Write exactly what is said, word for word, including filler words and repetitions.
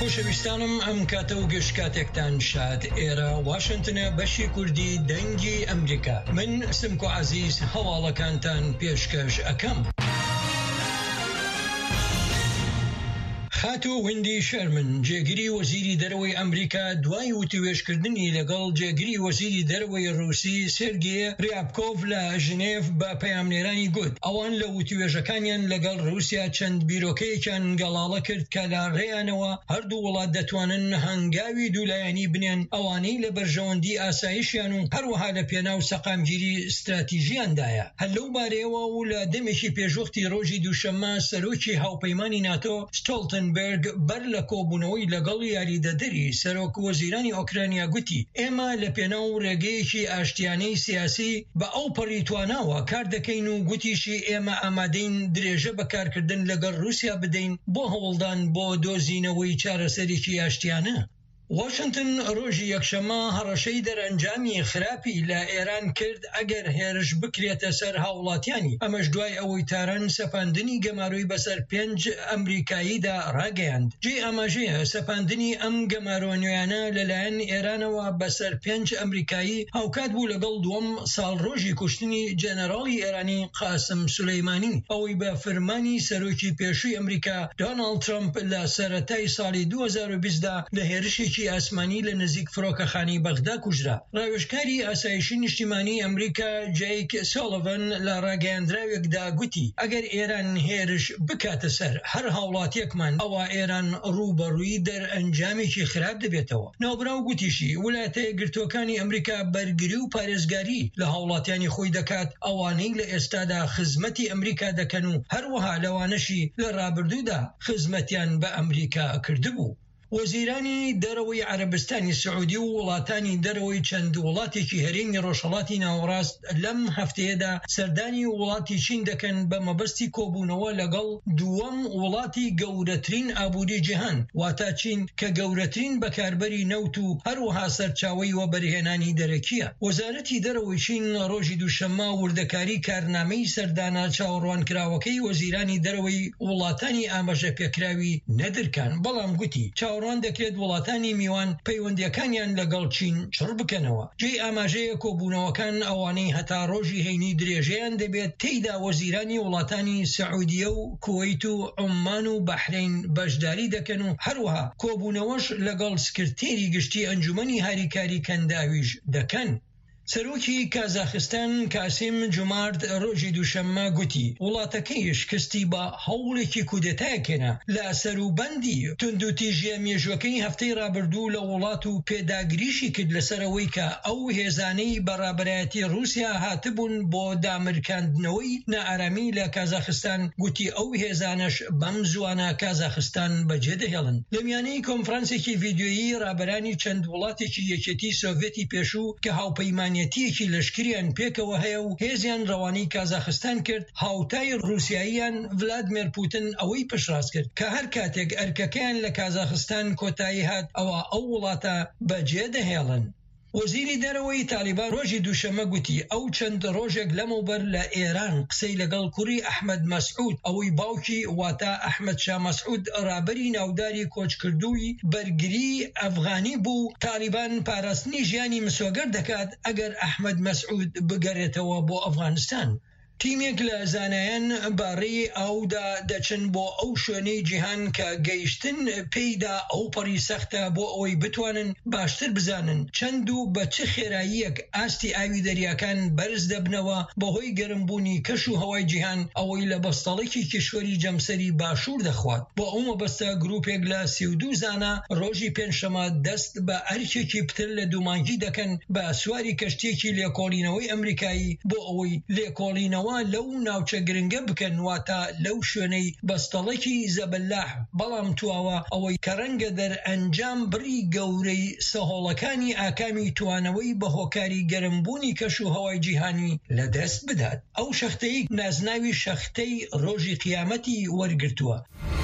خۆشەویستانم ئەم کاتە و گەشت کاتێکتان شاد ئێرە واشنتنە بەشی کوردی دەنگی ئەمریکا. من سمکۆ عەزیز هەواڵەکانتان پێشکەش ئەکەم. خاتۆ ویندی شەرمن جێگیری وەزیری دەرەوەی ئەمریکا دوای وتوێژکردنی لەگەڵ جێگیری وەزیری دەرەوەی ڕووسی سێرگێ ڕیابکۆڤ لە ژنێڤ بە پەیامنێرانی گوت ئەوان لە وتوێژەکانیان لەگەڵ رووسیا چەند بیرۆکەیەکیان گەڵاڵە کرد کە لە ڕێیانەوە هەردوو وڵات دەتوانن هەنگاوی دوولایەنی بنێن ئەوانەی لە بەرژەوەندی ئاسایشیان و هەروەها لە پێناو سەقامگیری استراتیژیاندایە. هەر لەو بارەیەوە و لە دەمێکی پێشوەختی ڕۆژی دووشەممە سەرۆکی هاوپەیمانی ناتۆ ستۆڵتنبەرگ بەر لە کۆبوونەوەی لەگەڵ یاریدەدەری سەرۆک وەزیرانی ئۆکرانیا گوتی ئێمە لە پێناو ڕێگەیەکی ئاشتیانەی سیاسی بە ئەو پەڕی تواناوە کار دەکەین و گوتیشی ئێمە ئامادەین درێژە بەکارکردن لەگەڵ رووسیا بدەین بۆ هەوڵدان بۆ دۆزینەوەی چارەسەرێکی ئاشتیانە. واشنتن ڕۆژی یەکشەممە هەڕەشەی دەرەنجامی خراپی لە ئێران کرد ئەگەر هێرش بکرێتە سەر هاوڵاتیانی، ئەمەش دوای ئەوەی تاران سەپاندنی گەماروی بەسەر پێنج ئەمریکاییدا ڕاگەیاند. جێ ئاماژەیە سەپاندنی ئەم گەمارۆنویانە لەلایەن ئێرانەوە بەسەر پێنج ئەمریکایی هاوکات بوو لەگەڵ دووەم ساڵڕۆژی کوشتنی جێنەڕاڵی ئێرانی قاسم سولەیمانی ئەوەی بە فەرمانی سەرۆکی پێشووی ئەمریکا دۆناڵد ترامپ لە سەرەتای ساڵی دوو هەزار و بیست دا لە هێرشێکی ئاسمانی لە نزیک فڕۆکەخانەی بەغدا کوژرا. ڕاوێژکاری ئاسایشی نیشتیمانی ئەمریکا جەیک سۆڵڤن لە ڕاگەیاندراوێکدا گوتی ئەگەر ئێران هێرش بکاتە سەر هەر هاوڵاتیەکمان ئەوە ئێران ڕوبەڕووی دەرئەنجامێکی خراپ دەبێتەوە. ناوبراو گوتیشی ویلایەتە یەکگرتووەکانی ئەمریکا بەرگری و پارێزگاری لە هاوڵاتیانی خۆی دەکات ئەوانەی لە ئێستادا خزمەتی ئەمریکا دەکەن و هەروەها لەوانەشی لە ڕابردوودا خزمەتیان بە ئەمریکا کردبوو. وەزیرانی دەرەوەی عەرەبستانی سعودی و وڵاتانی دەرەوەی چەند وڵاتێکی هەرێمی ڕۆژهەڵاتی ناوەڕاست لەم هەفتەیەدا سەردانی وڵاتی چین دەکەن بە مەبەستی کۆبوونەوە لەگەڵ دووەم وڵاتی گەورەترین ئابووری جیهان واتە چین کە گەورەترین بەکاربەری نەوت و هەروەها سەرچاوەی وەبەرهێنانی دەرەکیە. وەزارەتی دەرەوەی چین ڕۆژی دووشەممە وردەکاری کارنامەی سەردانا چاوەڕوانکراوەکەی وەزیرانی دەرەوەی وڵاتانی ئاماژە پێکراوی نەدرکان، بەڵام گوتی چاوەڕوان دەکرێت وڵاتانی میوان پەیوەندیەکانیان لەگەڵ چین چڕ بکەنەوە. جێی ئاماژەیە کۆبوونەوەکان ئەوانەی هەتا ڕۆژی هەینی درێژەیان دەبێت تێیدا وەزیرانی وڵاتانی سەعودیە و کووەیت و عومان و بەحرین بەشداری دەکەن و هەروەها کۆبوونەوەش لەگەڵ سکرتێری گشتی ئەنجومەنی هاریکاری کەنداویش دەکەن. سەرۆکی کازاخستان کاسیم جومارد ڕۆژی دووشەممە گوتی وڵاتەکەیش کەستی بە هەوڵێکی کودێتایەکێنا لە سەروبەندی توندوتیژیە مێژوەکەی هەفتەی ڕابردوو لە وڵات و پێداگریشی کرد لەسەرەوەی کە ئەو هێزانەی بەڕابەرایەتی رووسیا هاتبوون بۆ دامرکاندنەوەی نائارامی لە کازاخستان. گوتی ئەو هێزانەش بەم زوانە کازاخستان بەجێدەهێڵن. لە میانەی کۆنفرانسێکی ڤیدیۆیی ڕابەرانی چەند وڵاتێکی یەکێتی سۆڤێتی پێشوو کە هاوپەیمانی یەتی لەشکریان پێکەوە هەیە و هێزیان ڕەوانەی کازاخستان کرد، هاوتای رووسیاییان ڤلادیمیر پوتین ئەوەی پشتڕاست کرد کە هەر کاتێک ئەرکەکەیان لە کازاخستان کۆتایی هات ئەوە ئەو وڵاتە بەجێدەهێڵن. وەزیری دەرەوەی تالیبان ڕۆژی دووشەممە گوتی ئەو چەند ڕۆژێک لەمەوبەر لە ئێران قسەی لەگەڵ کوڕی ئەحمەد مەسعود ئەوەی باوکی واتە ئەحمەد شا مەسعود ڕابەری ناوداری کۆچکردووی بەرگری ئەفغانی بوو، تالیبان پاراستنی ژیانی مسۆگەر دەکات ئەگەر ئەحمەد مەسعود بگەڕێتەوە بۆ ئەفغانستان. تیمێک لە زانایان باڕی ئاودا دەچن بۆ ئەو شوێنەی جیهان کە گەیشتن پێیدا ئەو پەڕی سەختە بۆ ئەوەی بتوانن باشتر بزانن چەند و بە چه خێراییەک ئاستی ئاوی دەریاکان بەرز دەبنەوە بەهۆی گەرمبوونی کەش و هەوای جیهان ئەوەی لە بەستەڵێکی کشوەری جەمسەری باشوور دەخوات. بۆ ئەو مەبەستە گروپێک لە سی و دوو زانا ڕۆژی پێنجشەممە دەست بە ئەرکێکی پتر لە دوومانگی دەکەن بە سواری کەشتێکی لێکۆڵینەوەی ئەمریکایی بۆ ئەوەی لێکۆڵینەوە لەو ناوچە گرنگە بکەن واتە لەو شوێنەی بەستەڵێکی زەبەلاح، بەڵام تواوە ئەوەی کە ڕەنگە دەرئەنجام بڕی گەورەی سەهۆڵەکانی ئاکامی توانەوەی بە هۆکاری گەرمبوونی کەش و هەوای جیهانی لەدەست بدات. ئەو شەختەی نازناوی شەختەی ڕۆژی قیامەتی وەرگرتووە.